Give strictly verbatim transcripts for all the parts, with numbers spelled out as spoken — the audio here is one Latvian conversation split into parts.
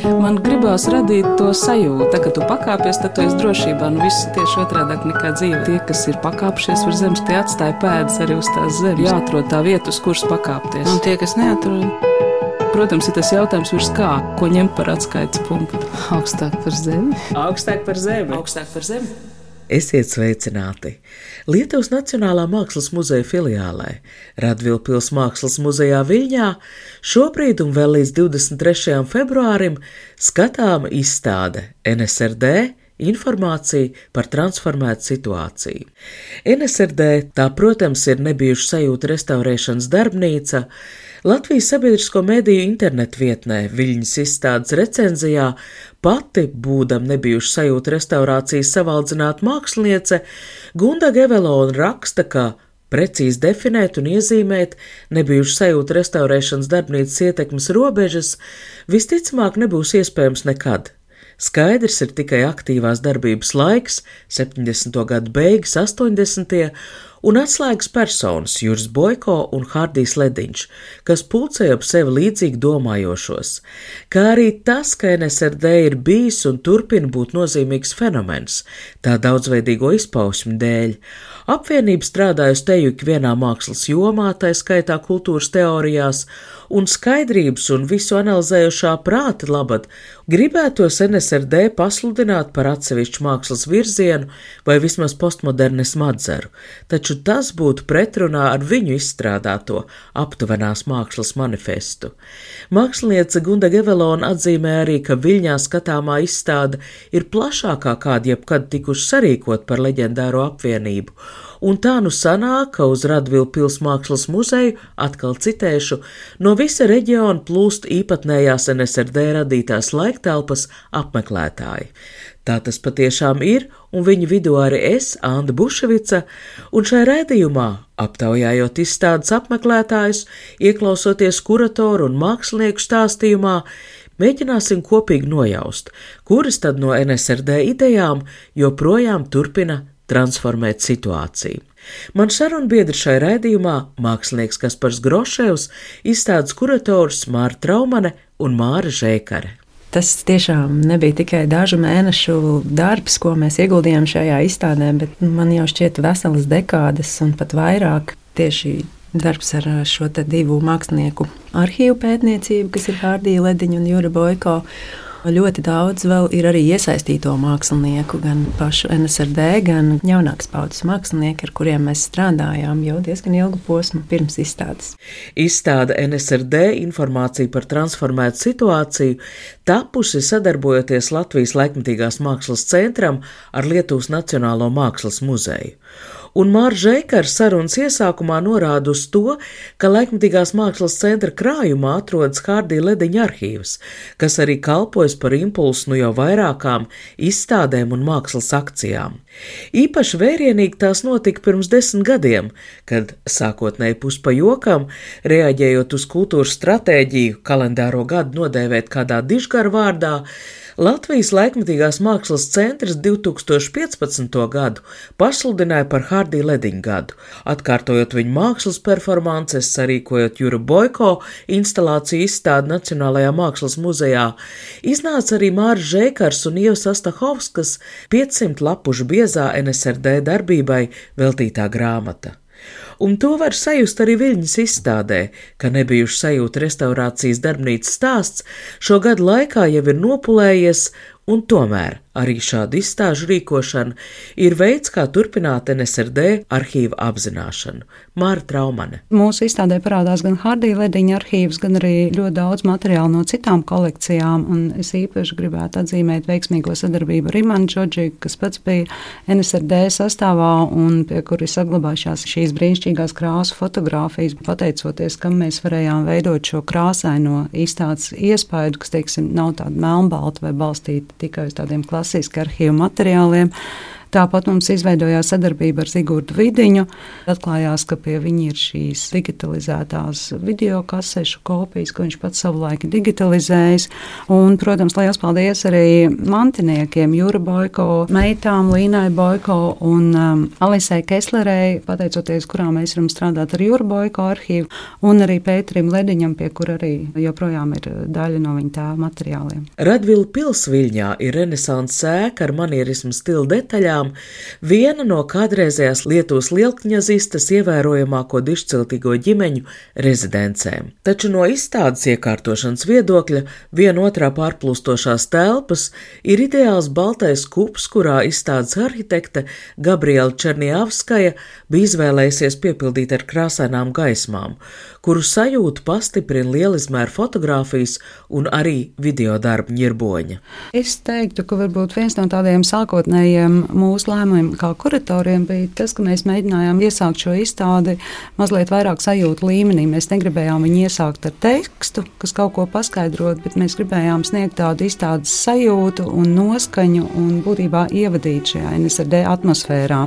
Man gribās radīt to sajūtu, tā, ka tu pakāpies, tad tu esi drošībā. Nu, viss tieši otrādāk nekā dzīve. Tie, kas ir pakāpšies uz zemes, tie atstāja pēdas arī uz tās zemes. Jāatrod tā vieta, uz kuras pakāpties. Un tie, kas neatrod? Protams, ir tas jautājums virs kā, ko ņemt par atskaites punktu. Augstāk par zemi. Augstāk par zemi. Augstāk par zemi. Esiet sveicināti! Lietuvas Nacionālā mākslas muzeja filiālē Radvilpils Mākslas muzejā Viļņā šobrīd un vēl līdz divdesmit trešajam februārim skatāma izstāde N S R D informācija par transformētu situāciju. N S R D tā, protams, ir nebijuša sajūta restaurēšanas darbnīca. Latvijas sabiedrisko mediju internetu vietnē Viļņas izstādes recenzijā pati, būdam nebijuša sajūta restaurācijas savaldzināta māksliniece, Gunda Gevelona raksta, ka precīzi definēt un iezīmēt nebijuša sajūta restaurēšanas darbnīcas ietekmes robežas visticamāk nebūs iespējams nekad. Skaidrs ir tikai aktīvās darbības laiks, septiņdesmito gadu beigas, astoņdesmitie, un atslēgas personas Juris Boiko un Hardijs Lediņš, kas pulcēja ap sevi līdzīgi domājošos, kā arī tas, ka N S R D ir bijis un turpina būt nozīmīgs fenomens, tā daudzveidīgo izpausmi dēļ. Apvienība strādājusi te jau ikvienā mākslas jomā, tā skaitā kultūras teorijās, un skaidrības un visu analizējošā prāta labad gribētos N S R D pasludināt par atsevišķu mākslas virzienu vai vismaz postmodernismu atzaru, taču tas būtu pretrunā ar viņu izstrādāto aptuvenās mākslas manifestu. Māksliniece Gunda Gevelona atzīmē arī, ka Viļņā skatāmā izstāde ir plašākā kāda jebkad tikuši sarīkot par leģendāro apvienību, un tā nu sanāk, ka uz Radvilpils Mākslas muzeju, atkal citēšu, no visa reģiona plūst īpatnējās N S R D radītās laiktelpas apmeklētāji. Tā tas patiešām ir, un viņu vidū arī es, Anda Buševica, un šai raidījumā, aptaujājot izstādes apmeklētājus, ieklausoties kuratoru un mākslinieku stāstījumā, mēģināsim kopīgi nojaust, kuras tad no N S R D idejām joprojām turpina transformēt situāciju. Man sarunbiedri šai raidījumā mākslinieks Kaspars Groševs, izstādes kurators Māra Traumane un Māra Žēkare. Tas tiešām nebija tikai dažu mēnešu darbs, ko mēs ieguldījām šajā izstādē, bet man jau šķiet veselas dekādes un pat vairāk tieši darbs ar šo te divu mākslinieku arhīvu pētniecību, kas ir Hardija Lediņa un Jura Boiko. Ļoti daudz vēl ir arī iesaistīto mākslinieku, gan pašu N S R D, gan jaunākas paudzes mākslinieki, ar kuriem mēs strādājām jau diezgan ilgu posmu pirms izstādes. Izstāde N S R D informācija par transformētu situāciju tapusi sadarbojoties Latvijas laikmetīgās mākslas centram ar Lietuvas Nacionālo mākslas muzeju. Un Māra Žēkare sarunas iesākumā norāda uz to, ka laikmetīgās mākslas centra krājumā atrodas Hardija Lediņa arhīvs, kas arī kalpojas par impulsu nu jau vairākām izstādēm un mākslas akcijām. Īpaši vērienīgi tās notika pirms desmit gadiem, kad, sākotnēji puspa jokam, reaģējot uz kultūras stratēģiju kalendāro gadu nodēvēt kādā dižgara vārdā, Latvijas laikmetīgās mākslas centrs divtūkstoš piecpadsmito gadu pasludināja par Hardija Lediņa gadu, atkārtojot viņu mākslas performances, sarīkojot Jura Boiko instalāciju izstādi Nacionālajā mākslas muzejā. Iznāca arī Māra Žēkars un Ievas Astahovskas piecsimt lapušu biezā N S R D darbībai veltītā grāmata. Un to var sajust arī Viļņas izstādē, ka nebijuši sajūta restaurācijas darbnīcas stāsts šo gadu laikā jau ir nopulējies, un tomēr arī šāda izstāžu rīkošana ir veids, kā turpināt N S R D arhīva apzināšanu. Māra Traumane. Mūsu izstādē parādās gan Hardija Lediņa arhīvs, gan arī ļoti daudz materiālu no citām kolekcijām, un es īpaši gribētu atzīmēt veiksmīgo sadarbību ar Imanu Džodžiku, kas pats bija N S R D sastāvā un pie kuri saglabājušās šīs brīnišķīgās krāsu fotogrāfijas, pateicoties, kam mēs varējām veidot šo krāsaino izstādes iespaidu, kas, teiksim, nav tāda melnbalta vai balstīta tikai uz tādiem klasiski arhīvu materiāliem. Tāpat mums izveidojās sadarbība ar Zigurdu Vidiņu. Atklājās, ka pie viņa ir šīs digitalizētās video kasešu kopijas, ko viņš pats savulaik digitalizējis. Un, protams, liels paldies arī mantiniekiem, Jūra Boiko, meitām Līnai Boiko un um, Alisei Keslerei, pateicoties, kurā mēs varam strādāt ar Jūra Boiko arhīvu, un arī Pēterim Lediņam, pie kur arī joprojām ir daļa no viņa tēva materiāliem. Radvila pils Viļņā ir renesanses ēka ar manierismu stila detaļām, viena no kādreizējās Lietuvas lielkņazistes ievērojamāko dišciltīgo ģimeņu rezidencēm. Taču no izstādes iekārtošanas viedokļa viena otrā pārplūstošās telpas ir ideāls baltais kups, kurā izstādes arhitekte Gabriela Černiavskaja bija izvēlējusies piepildīt ar krāsainām gaismām, kuru sajūtu pastiprina lielizmēra fotogrāfijas un arī videodarbu ņirboņa. Es teiktu, ka varbūt viens no tādiem sākotnējiem mūsu lēmumiem kā kuratoriem bija tas, ka mēs mēģinājām iesākt šo izstādi mazliet vairāk sajūtu līmenī. Mēs negribējām viņu iesākt ar tekstu, kas kaut ko paskaidrot, bet mēs gribējām sniegt tādu izstādes sajūtu un noskaņu un būtībā ievadīt šajā N S R D atmosfērā.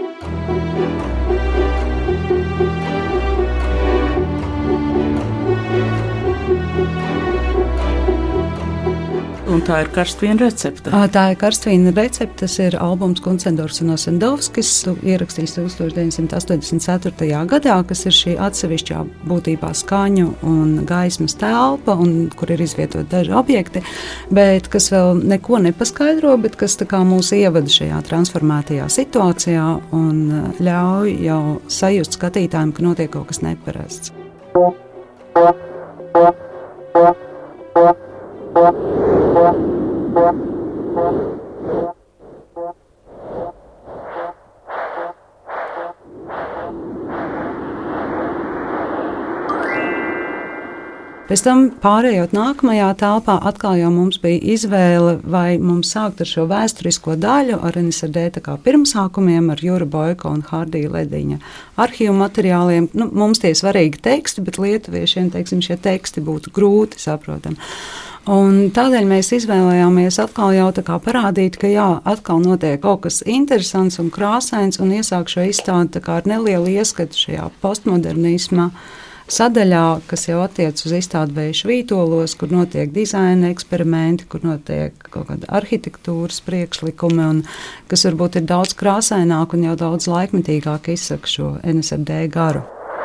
Un tā ir karstvīna recepte. Tā ir karstvīna recepte. Tas ir albums Kuncendors un Osendovskis, ierakstīts tūkstoš deviņsimt astoņdesmit ceturtajā gadā, kas ir šī atsevišķā būtībā skaņu un gaismas telpa, un kur ir izvietot daži objekti, bet kas vēl neko nepaskaidro, bet kas tā kā mūs ievada šajā transformētajā situācijā un ļauj jau sajust skatītājiem, ka notiek kaut kas neparasts. Pēc tam, pārējot nākamajā telpā, atkal jau mums bija izvēle, vai mums sākt ar šo vēsturisko daļu, ar N S R D tā kā pirmsākumiem, ar Jūra Boiko un Hardija Lediņa arhīvu materiāliem. Nu, mums tie svarīgi teksti, bet lietuviešiem, teiksim, šie teksti būtu grūti saprotami. Un tādēļ mēs izvēlējāmies atkal jau tā kā parādīt, ka jā, atkal notiek kaut kas interesants un krāsains, un iesāk šo izstādi tā kā ar nelielu ieskatu šajā postmodernisma sadaļā, kas jau attiec uz izstādi Vēju vītolos, kur notiek dizaina eksperimenti, kur notiek kaut kāda arhitektūras priekšlikumi, un kas varbūt ir daudz krāsaināk un jau daudz laikmetīgāk izsaka šo N S R D garu.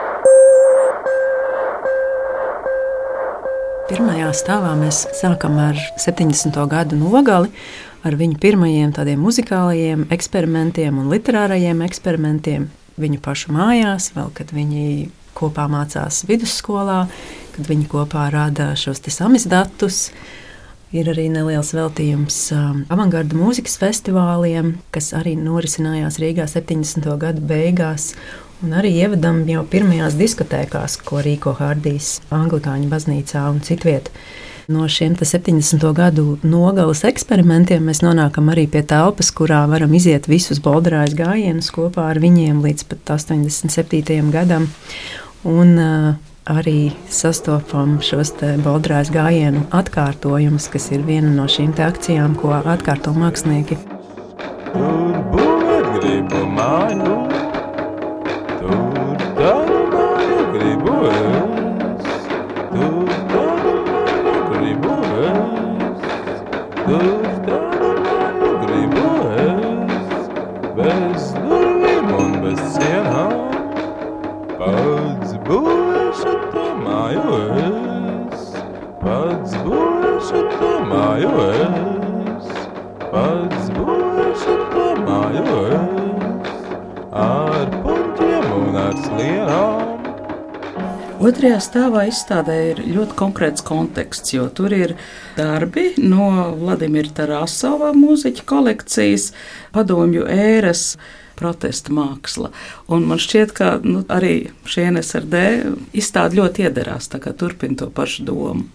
Pirmajā stāvā mēs sākam ar septiņdesmito gadu nogali, ar viņu pirmajiem tādiem muzikālajiem eksperimentiem un literārajiem eksperimentiem viņu pašu mājās, vēl kad viņi kopā mācās vidusskolā, kad viņi kopā rāda šos te samizdatus. Ir arī neliels veltījums um, avangarda mūzikas festivāliem, kas arī norisinājās Rīgā septiņdesmito gadu beigās, un arī ievadam jau pirmajās diskotēkās, ko rīko Hardijas Anglikāņu baznīcā un citviet. No šiem septiņdesmito gadu nogales eksperimentiem mēs nonākam arī pie telpas, kurā varam iziet visus bolderājas gājienus kopā ar viņiem līdz pat astoņdesmit septītajam gadam. Un uh, arī sastopam šos te bolderājas gājienu atkārtojumus, kas ir viena no šīm te akcijām, ko atkārto mākslinieki. Tur būvēt gribu māju, tur tādu māju gribu es, tur tādu māju gribu es, tur tādu māju gribu es, bez durvīm un bez sienām, pats būšu to māju es, pats būšu to māju es, pats būšu to māju es, ar puņķiem un ar slienām. Otrajā stāvā izstādē ir ļoti konkrēts konteksts, jo tur ir darbi no Vladimira Tarasova mūziķa kolekcijas, padomju ēras protesta māksla. Un man šķiet, ka nu, arī šī N S R D izstāde ļoti iederās, tā kā turpina to pašu domu.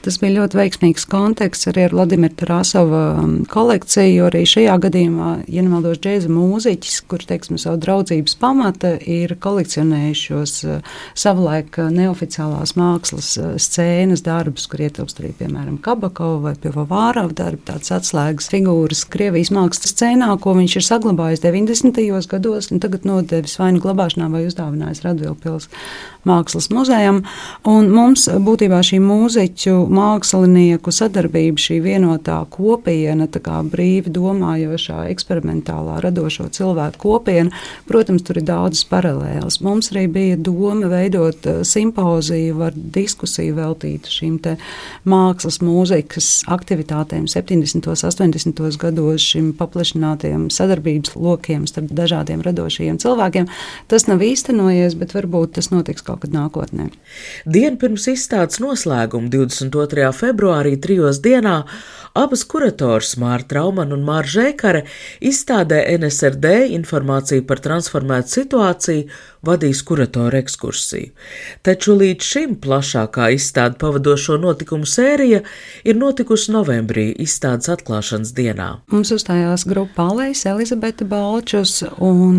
Tas bija ļoti veiksmīgs konteksts arī ar Vladimira Tarasova kolekciju, jo arī šajā gadījumā, ja nemaldos, džēza mūziķis, kurš, teiksim, savu draudzības pamata ir kolekcionējušos savulaik neoficiālās mākslas scēnas darbus, kur ietilpst arī, piemēram, Kabakova vai Pivovārova darbi, tāds atslēgas figūras Krievijas mākslas scēnā, ko viņš ir saglabājis deviņdesmitajos gados un tagad nodevis vai nu glabāšanā vai uzdāvinājis Radvilpils mākslas muzejam. Un mums būtībā šī mūziķu, mākslinieku sadarbība, šī vienotā kopiena, tā kā brīvi domājošā, eksperimentālā, radošo cilvēku kopiena, protams, tur ir daudzas paralēlas. Mums arī bija doma veidot simpoziju ar diskusiju veltītu šīm te mākslas, mūzikas aktivitātēm septiņdesmitos, astoņdesmitos gados, šim paplašinātiem sadarbības lokiem starp dažādiem radošajiem cilvēkiem. Tas nav īstenojies, bet varbūt tas notiks kaut kad nākotnē. Dienu pirms izstādes noslēguma divdesmit otrajā februārī trijos dienā abas kurators Mārta Traumana un Māra Žēkare izstādē N S R D informāciju par transformētu situāciju vadīs kuratoru ekskursiju. Taču līdz šim plašākā izstāde pavadošo notikumu sērija ir notikusi novembrī izstādes atklāšanas dienā. Mums uzstājās grupa Alejs, Elizabete Balčus un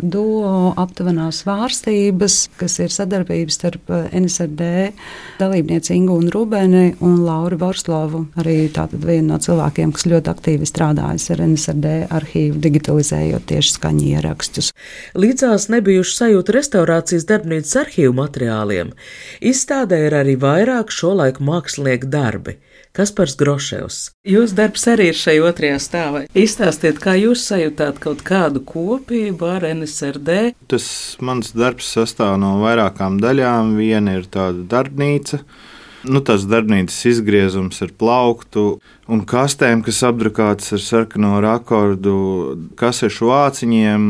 duo aptuvenās svārstības, kas ir sadarbības starp N S R D dalībnieci Ingu un Rubeni un Lauru Vorslovu, arī tātad viena no cilvēkiem, kas ļoti aktīvi strādājas ar N S R D arhīvu, digitalizējot tieši skaņu ierakstus. Līdzās nebijuši sajūta restaurācijas darbnīcas arhīvu materiāliem. Izstādē ir arī vairāk šolaiku mākslinieku darbi. Kaspars Groševs. Jūsu darbs arī ir šai otrajā stāvā. Izstāstiet, kā jūs sajūtāt kaut kādu kopību ar N S R D? Tas mans darbs sastāv no vairākām daļām. Viena ir tāda darbnīca. Nu, tas darbnīcas izgriezums ar plauktu un kastēm, kas apdrukātas ar sarkano rakordu, kasešu vāciņiem.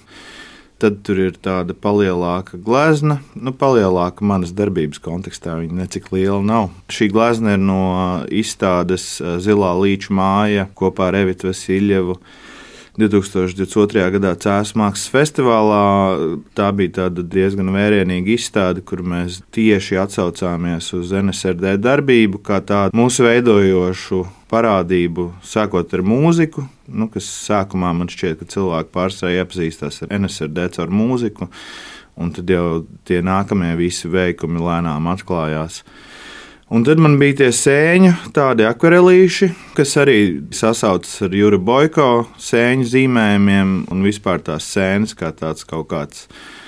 Tad tur ir tāda palielāka glezna, nu, palielāka manas darbības kontekstā, viņa necik liela nav. Šī glezna ir no izstādes Zilā līča māja kopā ar Evitu Vasiljevu divtūkstoš divdesmit otrajā gadā Cēsu mākslas festivālā. Tā bija tāda diezgan vērienīga izstāde, kur mēs tieši atsaucāmies uz N S R D darbību kā tādu mūsu veidojošu parādību, sākot ar mūziku, nu, kas sākumā man šķiet, ka cilvēki pārsvarā iepazīstās ar N S R D caur mūziku, un tad jau tie nākamie visi veikumi lēnām atklājās. Un tad man bija tie sēņu, tādi akvarelīši, kas arī sasaucas ar Jura Boiko sēņu zīmējumiem un vispār tās sēnes kā tāds kaut kāds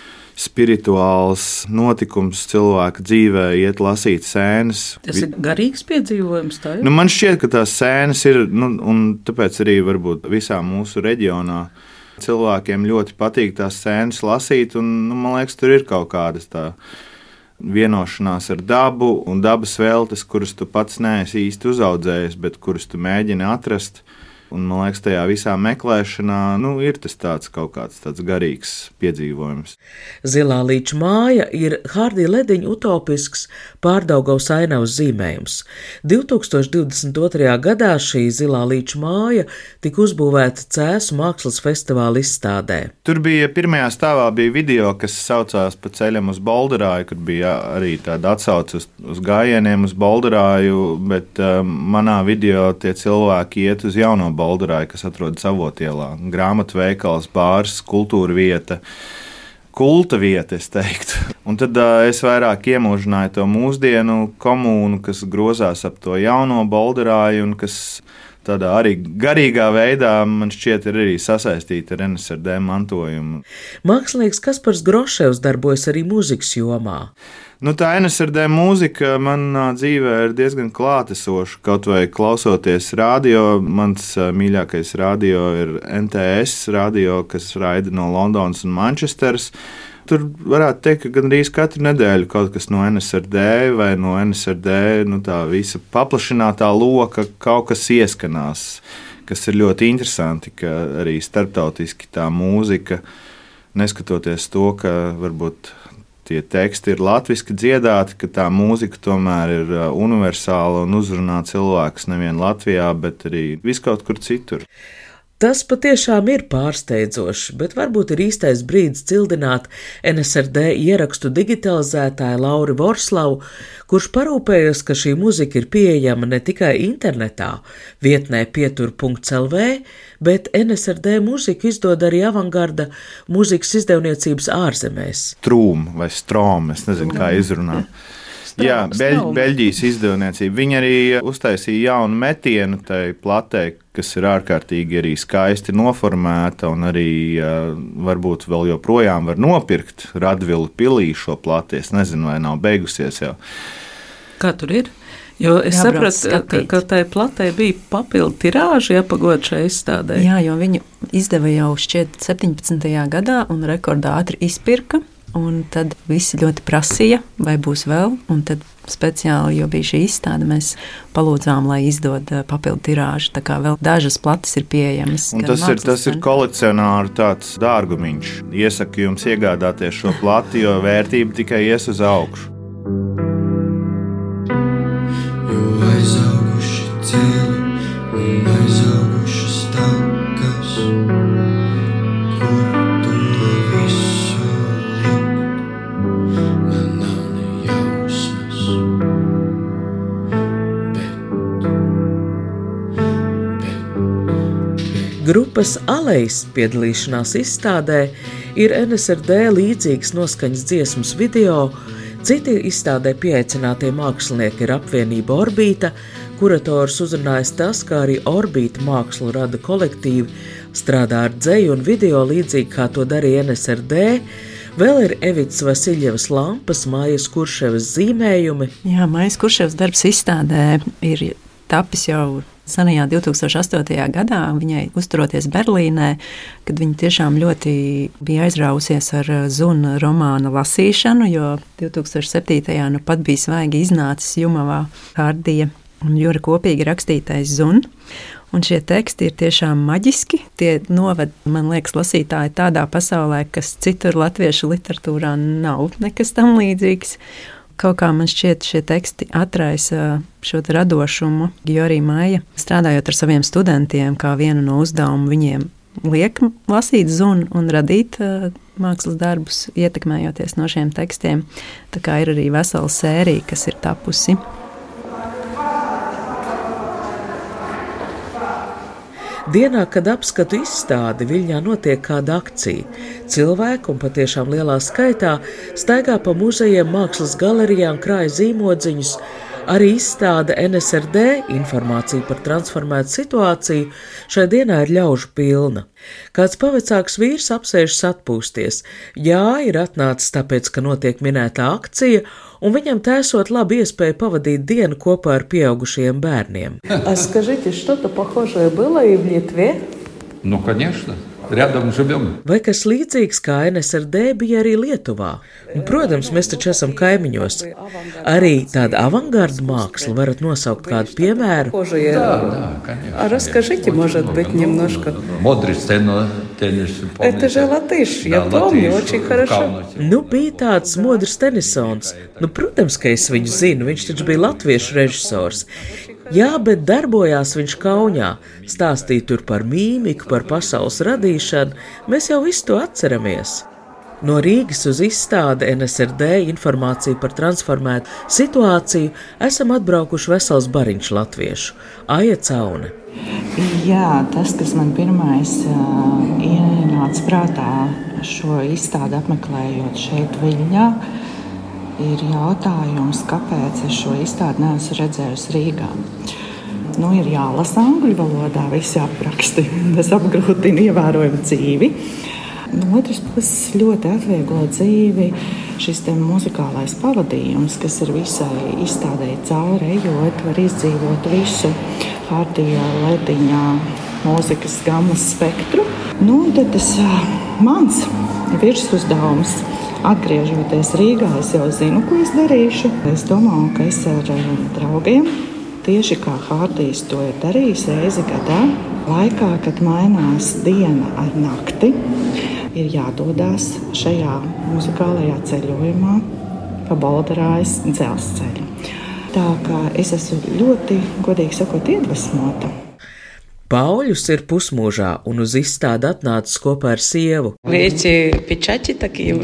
spirituāls notikums cilvēka dzīvē, iet lasīt sēnes. Tas ir garīgs piedzīvojums, tā ir? Nu, man šķiet, ka tās sēnes ir, nu, un tāpēc arī varbūt visā mūsu reģionā cilvēkiem ļoti patīk tās sēnes lasīt, un, nu, man liekas, tur ir kaut kādas tā vienošanās ar dabu un dabas veltes, kuras tu pats neesi īsti uzaudzējis, bet kuras tu mēģini atrast. Un, man liekas, tajā visā meklēšanā nu, ir tas tāds kaut kāds tāds garīgs piedzīvojums. Zilā līča māja ir Hārdija Lediņa utopisks Pārdaugavas ainavas zīmējums. divtūkstoš divdesmit otrajā gadā šī Zilā līča māja tika uzbūvēta Cēsu mākslas festivāla izstādē. Tur bija pirmajā stāvā bija video, kas saucās Pa ceļam uz Bolderāju, kur bija arī tāda atsauce uz, uz gājieniem uz Bolderāju, bet um, manā video tie cilvēki iet uz jauno Bolderāju, kas atrodas Avotielā. Grāmatveikals, bārs, kultūra vieta, kulta vieta, es teiktu. Un tad uh, es vairāk iemūžināju to mūsdienu komūnu, kas grozās ap to jauno Bolderāju un kas tādā arī garīgā veidā man šķiet ir arī sasaistīta ar N S R D mantojumu. Mākslinieks Kaspars Groševs darbojas arī mūzikas jomā. Nu, tā N S R D mūzika manā dzīvē ir diezgan klātesoša. Kaut vai klausoties radio, mans mīļākais radio ir N T S radio, kas raida no Londonas un Manchesteras. Tur varētu teikt, ka gandrīz katru nedēļu kaut kas no N S R D vai no N S R D, nu tā visa paplašinātā loka kaut kas ieskanās, kas ir ļoti interesanti, ka arī starptautiski tā mūzika, neskatoties to, ka varbūt tie teksti ir latviski dziedāti, ka tā mūzika tomēr ir universāla un uzrunā cilvēkus nevien Latvijā, bet arī viskaut kur citur. Tas patiešām ir pārsteidzoši, bet varbūt ir īstais brīdis cildināt N S R D ierakstu digitalizētāju Lauri Vorslavu, kurš parūpējas, ka šī muzika ir pieejama ne tikai internetā, vietnē pietur punkts L V, bet N S R D mūziku izdod arī avangarda mūzikas izdevniecības ārzemēs. Trūm vai Strom, es nezinu, kā izrunā. Jā, Beļ, Beļģijas izdevniecība. Viņi arī uztaisīja jaunu metienu tai platē, kas ir ārkārtīgi arī skaisti noformēta un arī uh, varbūt vēl joprojām var nopirkt Radvila pilī šo plati. Es nezinu, vai nav beigusies jau. Kā tur ir? Jo es Jābrauc sapratu, ka, skatīt. ka tai platē bija papildu tirāži jāpagot šai izstādē. Jā, jo viņu izdeva jau šķiet septiņpadsmitajā gadā un rekordā ātri izpirka. Un tad visi ļoti prasīja, vai būs vēl. Un tad speciāli, jo bija šī izstāde, mēs palūdzām, lai izdod papildu tirāžu. Tā kā vēl dažas plates ir pieejamas. Un tas ir, tas ir kolekcionāru tāds dārgumiņš. Iesaku jums iegādāties šo plati, jo vērtība tikai ies uz augšu. Jo aizauguši ceļi un aizaugušas takas, kur tu to visu likt, man nav ne jausmas, bet, bet, bet. Grupas Alejas piedalīšanās izstādē ir N S R D līdzīgas noskaņas dziesmas video. Citi izstādē pieaicinātie mākslinieki ir apvienība Orbīta, kurators uzrunājas tas, kā arī Orbīta mākslu rada kolektīvi, strādā ar dzeju un video līdzīgi, kā to darīja N S R D. Vēl ir Evitas Vasiļevas lampas, Mājas Kurševas zīmējumi. Jā, Mājas Kurševas darbs izstādē ir tapis jau senajā divtūkstoš astotajā gadā, viņai uzturoties Berlīnē, kad viņa tiešām ļoti bija aizrausies ar Zuna romāna lasīšanu, jo divtūkstoš septītajā nu pat bija svaigi iznācis Jumavā Hardija un Jura kopīgi rakstītais Zun. Un šie teksti ir tiešām maģiski. Tie noved, man liekas, lasītāji tādā pasaulē, kas citur latviešu literatūrā nav nekas tam līdzīgs. Kaut kā man šķiet, šie teksti atraisa šo radošumu. Georgija Maija, strādājot ar saviem studentiem, kā vienu no uzdevumu viņiem liek lasīt Zunu un radīt uh, mākslas darbus, ietekmējoties no šiem tekstiem. Tā kā ir arī vesela sērija, kas ir tapusi. Dienā, kad apskatu izstādi, Viļņā notiek kāda akcija. Cilvēki, un patiešām lielā skaitā, staigā pa muzejiem, mākslas galerijām, krāja zīmodziņus. Arī izstāde N S R D, informācija par transformētu situāciju, šai dienā ir ļaužu pilna. Kāds pavecāks vīrs apsēžas atpūsties. Jā, ir atnācis tāpēc, ka notiek minētā akcija, un viņam tēsot labi iespēju pavadīt dienu kopā ar pieaugušiem bērniem. Скажите, что-то похожее было и в Литве? Ну, конечно. Рядом живем. Vai kas līdzīgs kā N S R D bija arī Lietuvā? Un, protams, mēs taču esam kaimiņos. Arī tāda avangarda māksla, varat nosaukt kādu piemēru? Да, да, конечно. А расскажите, может быть, немножко. Модри сцена, теннис. Это же латыш, я помню, очень хорошо. Nu, bija tāds Modris Tenisons. Nu, protams, ka es viņu zinu, viņš taču bija latviešu režisors. Jā, bet darbojās viņš Kaunijā, stāstīja tur par mīmiku, par pasaules radīšanu. Mēs jau visu to atceramies. No Rīgas uz izstādi N S R D informāciju par transformētu situāciju esam atbraukuši vesels bariņš latviešu. Aija Caune. Jā, tas, kas man pirmais uh, ienāca prātā šo izstādi apmeklējot šeit Viļņā, ir jautājums, kāpēc es šo izstādi neesmu redzējusi Rīgā. Nu, ir jālasa angļu valodā visi apraksti. Tas apgrūtina ievērojumu dzīvi. No otras puses ļoti atvieglo dzīvi šis te muzikālais pavadījums, kas ir visai izstādēji cauri ejot, var izdzīvot visu Hardija Lediņā mūzikas gammas spektru. Nu, tad tas mans virsuzdevums. Atgriežoties Rīgā, es jau zinu, ko es darīšu. Es domāju, ka es ar draugiem, tieši kā Hardijs to ir darījis reizi gadā, laikā, kad mainās diena ar nakti, ir jādodās šajā muzikālajā ceļojumā pa Baldarājas dzelzceļu. Tā kā es esmu ļoti, godīgi sakot, iedvesmota. Pauļus ir pusmūžā un uz izstādi atnācis kopā ar sievu. Вы эти печати такие?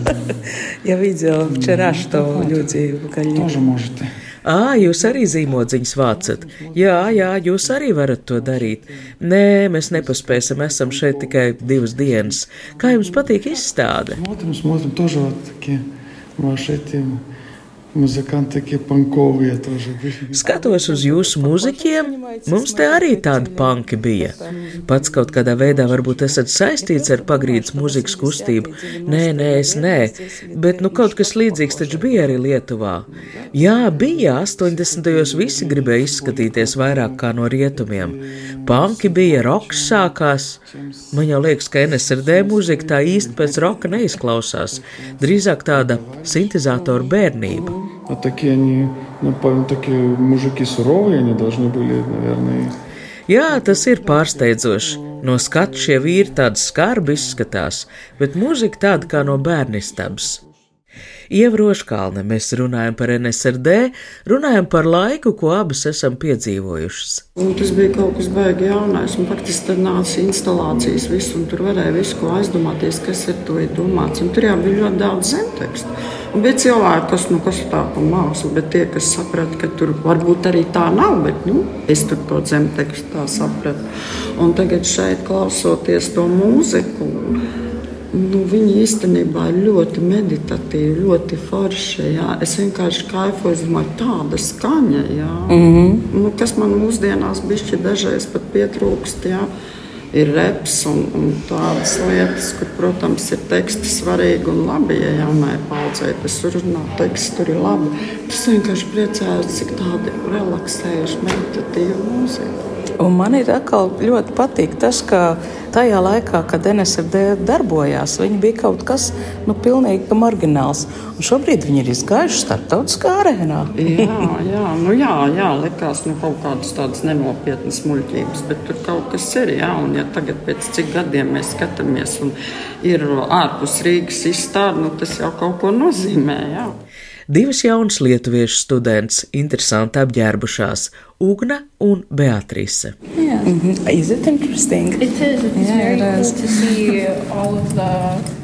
Я видела вчера, что люди выкольнули. Тоже можете. Ā, jūs arī zīmodziņas vācat. Jā, jā, jūs arī varat to darīt. Nē, mēs nepaspēsim, esam šeit tikai divas dienas. Kā jums patīk izstāde? Смотрим, смотрим, тоже вот такие ваши эти muzikāni, такие панковые тоже. Skatos uz jūsu mūziķiem, mums te arī tādi panki bija. Pats kaut kādā veidā varbūt esat saistīts ar pagrīdes mūzikas kustību. Nē, nē, es nē, bet nu kaut kas līdzīgs taču bija arī Lietuvā. Jā, bija, astoņdesmitajos visi gribēja izskatīties vairāk kā no rietumiem. Panki bija, roks sākās. Man jau liekas, ka N S R D mūzika tā īsti pēc roka neizklausās. Drīzāk tāda sintezātoru bērnība. А такие они, ну, такие мужики суровые, они должны были, наверное. Jā, tas ir pārsteidzoši. No skatu šie vīri tādi skarbi izskatās, bet mūzika tāda kā no bērnistabas. Ieva Roškalne, mēs runājam par N S R D, runājam par laiku, ko abas esam piedzīvojušas. Un tas bija kaut kas baigi jaunais, un faktiski tad nāca instalācijas visu, un tur varēja visu, ko aizdomāties, kas ar to ir domāts. Un tur jau bija ļoti daudz zemtekstu. Un bija cilvēki, kas, nu, kas tā pa mākslu, bet tie, kas saprata, ka tur varbūt arī tā nav, bet, nu, es tur to zemtekstu tā sapratu. Un tagad šeit klausoties to mūziku, nu, viņi īstenībā ir ļoti meditatīvi, ļoti forši. Jā. Es vienkārši kaifoju, es domāju, tāda skaņa, jā. Mm-hmm. Nu, kas man mūsdienās bišķi dažreiz pat pietrūkst, jā. Ir reps un, un tādas lietas, kur, protams, ir teksti svarīgi un labi, ja jaunai paudzei tas runā, teksts tur ir labi. Es vienkārši priecājos, cik tādi relaksējuši meditatīvi mūzika. Un man ir atkal ļoti patīk tas, ka tajā laikā, kad N S R D darbojās, viņi bija kaut kas, nu, pilnīgi margināls. Un šobrīd viņi ir izgājuši starptautiskā arēnā. jā, jā, nu jā, jā, likās, nu, kaut kādas tādas nenopietnas muļķības, bet tur kaut kas ir, jā, un ja tagad pēc cik gadiem mēs skatāmies un ir ārpus Rīgas izstāde, nu, tas jau kaut ko nozīmē, jā. Divas jaunas lietuviešu studentes interesanti apģērbušās – Ugna un Beatrice. Yeah. Mm-hmm. Is it interesting? It is. It's yeah, very it is. Cool to see all of the...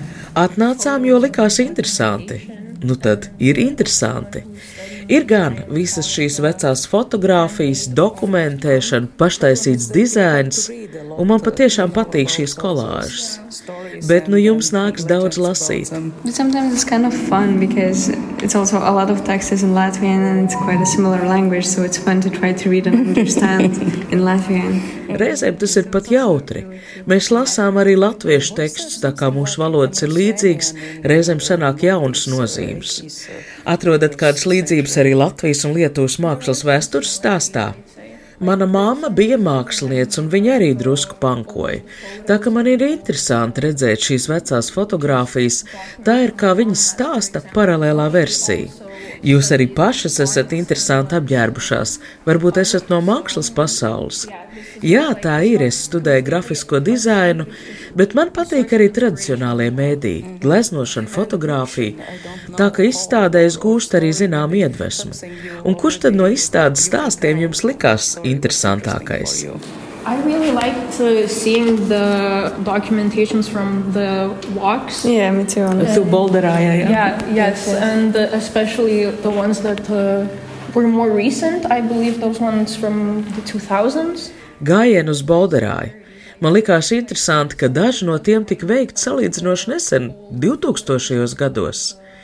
Atnācām, jo likās interesanti. Nu tad ir interesanti. Ir gan visas šīs vecās fotogrāfijas, dokumentēšana, paštaisīts dizains, un man patiešām patīk šīs kolāžas. Bet nu jums nāks daudz lasīt. But sometimes it's kind of fun because it's also a lot of text is in Latvian and it's quite a similar language, so it's fun to try to read and understand in Latvian. Reizēm tas ir pat jautri. Mēs lasām arī latviešu tekstus, tā kā mūsu valodas ir līdzīgas, reizēm sanāk jaunas nozīmes. Atrodat kādas līdzības arī Latvijas un Lietuvas mākslas vēstures stāstā? Mana mamma bija māksliniece, un viņa arī drusku pankoja. Tā ka man ir interesanti redzēt šīs vecās fotogrāfijas, tā ir kā viņas stāsta paralēlā versija. Jūs arī pašas esat interesanti apģērbušās, varbūt esat no mākslas pasaules. Jā, tā ir, es studēju grafisko dizainu, bet man patīk arī tradicionālie mēdīji, gleznošana, fotografija, tā ka izstādē es gūstu arī zinām iedvesmu. Un kurš tad no izstādes stāstiem jums likās interesantākais? I really liked uh, seeing the documentations from the walks. Yeah, me too. To Bolderā, yeah, yeah. Yeah, yes, and uh, especially the ones that uh, were more recent. I believe those ones from the two thousands. Gājienu uz Bolderāju. Man likās interesanti, ka daži no tiem tika veikti salīdzinoši nesen, divtūkstošajos gados.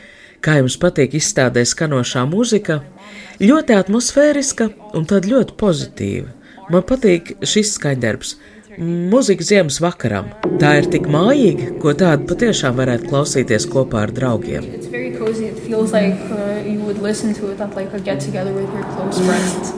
Kā jums patīk izstādē skanošā mūzika? Ļoti atmosfēriska un tad ļoti pozitīva. Man patīk šis skaņdarbs. Mūzika ziemas vakaram. Tā ir tik mājīga, ko tādu patiešām varētu klausīties kopā ar draugiem. It's very cozy. It feels like uh, you would listen to it at like a get together with your close friends.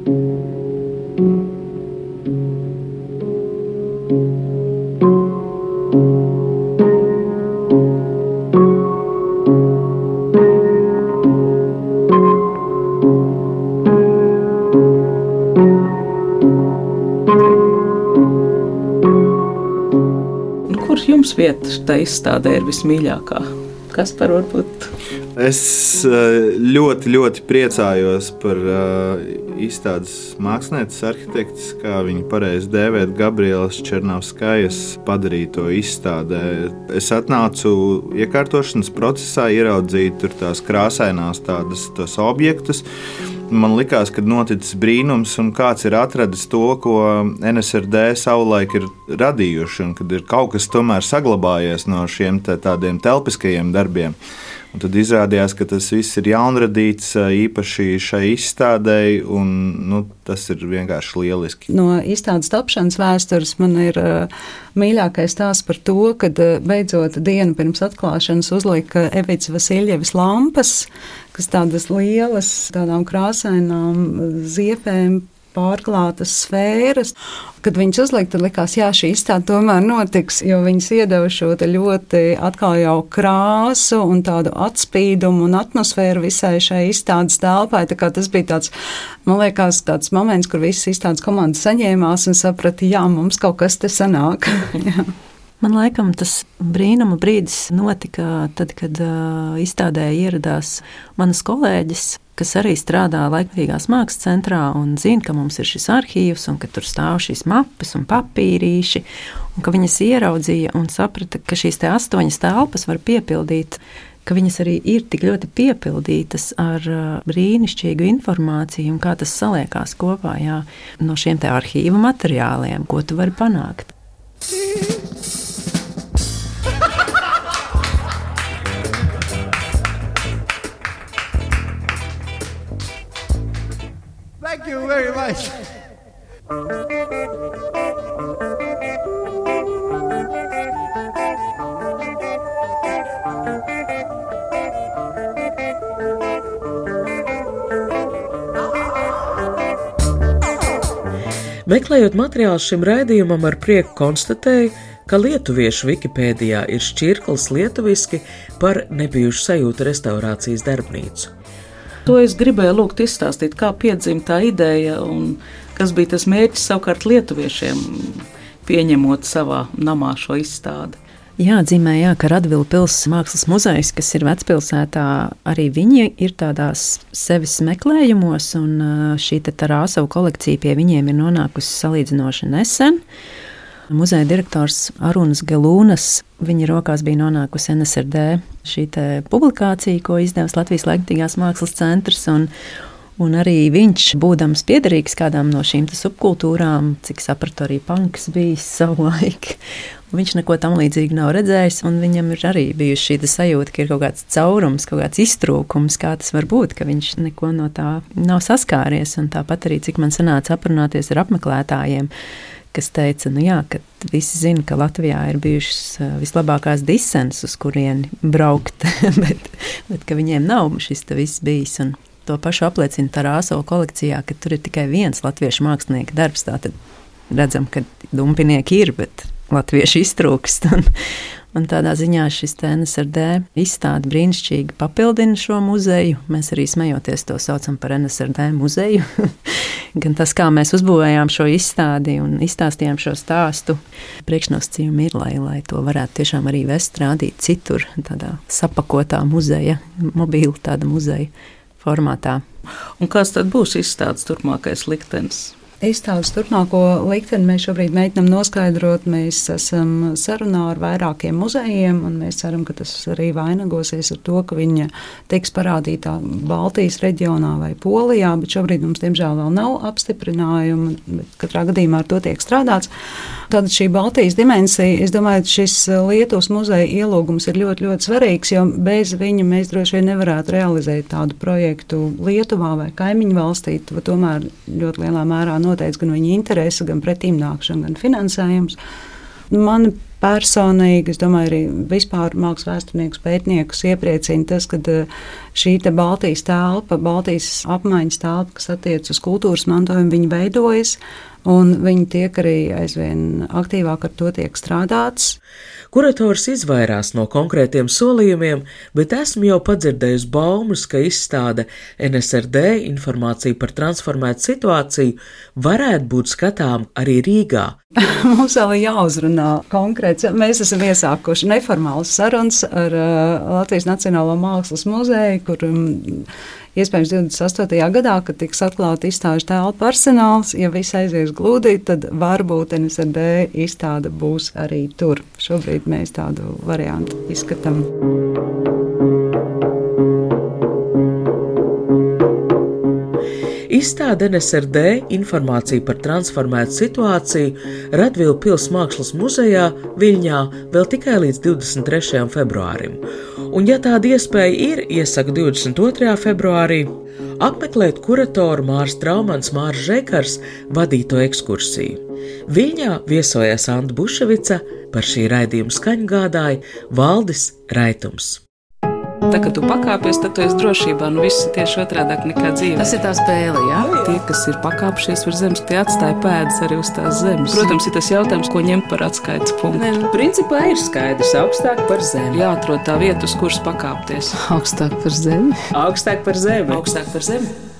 Jums vieta tā izstādē ir vismīļākā? Kas par varbūt? Es ļoti, ļoti priecājos par izstādes mākslinieces, arhitekts, kā viņi pareizi dēvēt, Gabrielas Černavskajas padarīto izstādē. Es atnācu iekārtošanas procesā, ieraudzīju tur tās krāsainās tādas tos objektus. Man likās, ka noticis brīnums un kāds ir atradis to, ko N S R D savulaik ir radījuši, un kad ir kaut kas tomēr saglabājies no šiem te tādiem telpiskajiem darbiem. Un tad izrādījās, ka tas viss ir jaunradīts īpaši šai izstādei, un nu, tas ir vienkārši lieliski. No izstādes tapšanas vēstures man ir uh, mīļākais stāsts par to, kad uh, beidzot dienu pirms atklāšanas uzlika Evits Vasiljevas lampas, kas tādas lielas, tādām krāsainām ziepēm pārklātas sfēras. Kad viņas uzlika, tad likās, jā, šī izstāde tomēr notiks, jo viņas iedeva šo ļoti atkal jau krāsu un tādu atspīdumu un atmosfēru visai šai izstādes telpai. Tā kā tas bija tāds, man liekas, tāds moments, kur visas izstādes komandas saņēmās un saprata, jā, mums kaut kas te sanāk. Man laikam tas brīnuma brīdis notika tad, kad uh, izstādē ieradās manas kolēģis, kas arī strādā Laikmatīgās mākslas centrā un zina, ka mums ir šis arhīvs un ka tur stāv šīs mapes un papīrīši, un ka viņas ieraudzīja un saprata, ka šīs te astoņas telpas var piepildīt, ka viņas arī ir tik ļoti piepildītas ar uh, brīnišķīgu informāciju un kā tas saliekās kopā, jā, no šiem te arhīva materiāliem, ko tu vari panākt. Thank you very much. Meklējot materiālus šim raidījumam, ar prieku konstatēju, ka lietuviešu Wikipēdijā ir šķirklis lietuviski par nebijušu sajūta restaurācijas darbnīcu. To es gribēju lūgt izstāstīt, kā piedzima tā ideja un kas bija tas mērķis savukārt lietuviešiem, pieņemot savā namā šo izstādi. Jā, dzīmē, jā, ka Radvila pils mākslas muzejs, kas ir Vecpilsētā, arī viņi ir tādās sevis meklējumos, un šī te Tarāsova kolekcija pie viņiem ir nonākusi salīdzinoši nesen. Muzeja direktors Arunas Gelūnas, viņa rokās bija nonākusi N S R D šī te publikācija, ko izdevusi Latvijas Laikmatīgās mākslas centrs, un, un arī viņš, būdams piederīgs kādām no šīm te subkultūrām, cik sapratu arī punks bijis savulaik, viņš neko tam līdzīgi nav redzējis, un viņam ir arī bijusi šī sajūta, ka ir kaut kāds caurums, kaut kāds iztrūkums, kā tas var būt, ka viņš neko no tā nav saskāries, un tāpat arī, cik man sanāca aprunāties ar apmeklētājiem, kas teica, nu jā, ka visi zina, ka Latvijā ir bijušas vislabākās disenas, uz kurieni braukt, bet, bet ka viņiem nav šis te viss bijis, un to pašu apliecina Tarāsova kolekcijā, ka tur ir tikai viens latviešu mākslinieka darbs, tātad redzam, ka dumpinieki ir, bet latvieši iztrūkst, un, un tādā ziņā šis N S R D izstāde brīnišķīgi papildina šo muzeju, mēs arī smejoties to saucam par N S R D muzeju, gan tas, kā mēs uzbūvējām šo izstādi un izstāstījām šo stāstu, priekšnosacījumi ir, lai, lai to varētu tiešām arī vest, rādīt citur, tādā sapakotā muzeja, mobīla tāda muzeja formātā. Un kāds tad būs izstādes turpmākais liktenis? Izstādes turpmāko likteni mēs šobrīd mēģinām noskaidrot. Mēs esam sarunā ar vairākiem muzejiem, un mēs ceram, ka tas arī vainagosies ar to, ka viņa tiks parādītā Baltijas reģionā vai Polijā, bet šobrīd mums, diemžēl, vēl nav apstiprinājuma, bet katrā gadījumā ar to tiek strādāts. Tad šī Baltijas dimensija, es domāju, šis Lietuvas muzeja ielūgums ir ļoti, ļoti svarīgs, jo bez viņa mēs droši vien nevarētu realizēt tādu projektu Lietuvā vai kaimiņu valstī, tomēr ļoti lielā mērā noteikti gan viņa interese, gan pretīmnākšana, gan finansējums. Man personīgi, es domāju, arī vispār mākslas vēsturniekus, pētniekus iepriecina tas, ka šī te Baltijas telpa, Baltijas apmaiņas telpa, kas attiec uz kultūras mantojumu, viņa veidojas, un viņi tiek arī aizvien aktīvāk ar to tiek strādāts. Kurators izvairās no konkrētiem solījumiem, bet esmu jau padzirdējusi baumas, ka izstāde N S R D informācija par transformētu situāciju varētu būt skatām arī Rīgā. Mums vēl ir jāuzrunā konkrēts. Mēs esam iesākuši neformālas sarunas ar uh, Latvijas Nacionālo mākslas muzeju, kur um, iespējams divdesmit astotajā gadā, kad tiks atklāta izstāžu telpu arsenāls, ja viss aizies glūdi, tad varbūt N S R D izstāde būs arī tur. Šobrīd mēs tādu variantu izskatām. Izstāde N S R D informācija par transformētu situāciju Radvilu pils mākslas muzejā Viļņā vēl tikai līdz divdesmit trešajam februārim. Un, ja tāda iespēja ir, iesaku divdesmit otrajā februārī apmeklēt kuratoru Mārs Traumans Mārs Žekars vadīto ekskursiju. Viļņā viesojās Anta Buševica, par šī raidījuma skaņu gādāja Valdis Raitums. Tā, kad tu pakāpies, tad tu esi drošībā, nu viss ir tieši otrādāk nekā dzīve. Tas ir tā spēle, jā? Tie, kas ir pakāpšies uz zemes, tie atstāja pēdas arī uz tās zemes. Protams, ir tas jautājums, ko ņemt par atskaites punktu. Ne, principā ir skaidrs, augstāk par zemi. Jāatrod tā vieta, uz kuras pakāpties. Augstāk par zemi? Augstāk par zemi. Augstāk par zemi.